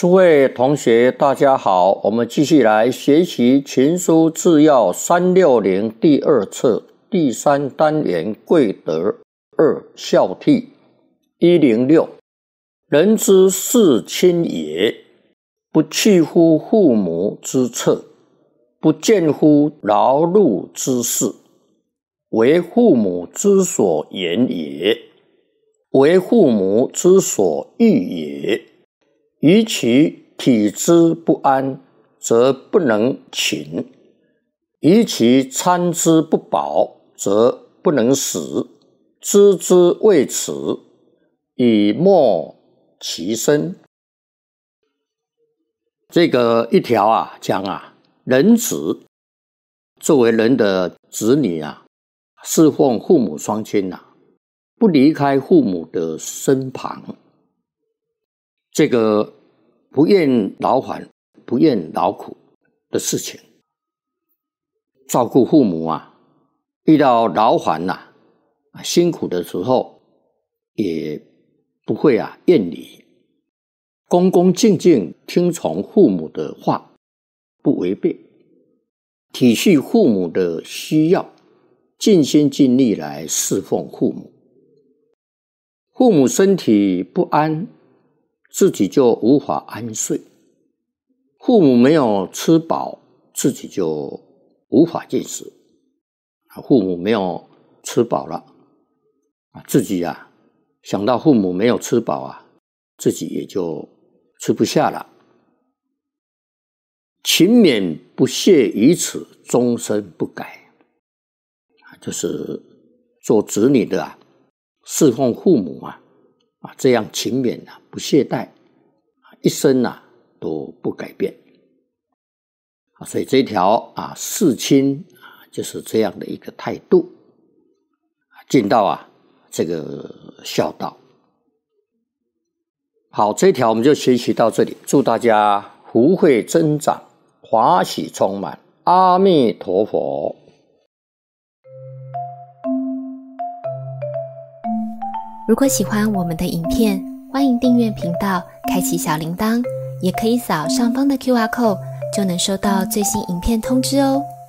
诸位同学大家好，我们继续来学习群书治要360第二册第3单元贵德2孝悌106。人之视亲也，不去乎父母之侧，不见乎劳碌之事，为父母之所言也，为父母之所欲也。于其体之不安，则不能勤；于其餐之不饱，则不能食。知之谓耻，以莫其身。这个一条讲人子作为人的子女侍奉父母双亲不离开父母的身旁。这个不厌劳烦、不厌劳苦的事情，照顾父母遇到劳烦辛苦的时候，也不会厌离，恭恭敬敬听从父母的话，不违背，体恤父母的需要，尽心尽力来侍奉父母。父母身体不安，自己就无法安睡；父母没有吃饱，自己就无法进食。父母没有吃饱了，自己想到父母没有吃饱自己也就吃不下了。勤勉不懈于此，终身不改。就是做子女的侍奉父母这样勤勉不懈怠，一生都不改变。所以这一条视亲就是这样的一个态度，尽到这个孝道。好，这一条我们就学习到这里，祝大家福慧增长，华喜充满。阿弥陀佛。 如果喜欢我们的影片，欢迎订阅频道，开启小铃铛，也可以扫上方的 QR code，就能收到最新影片通知哦。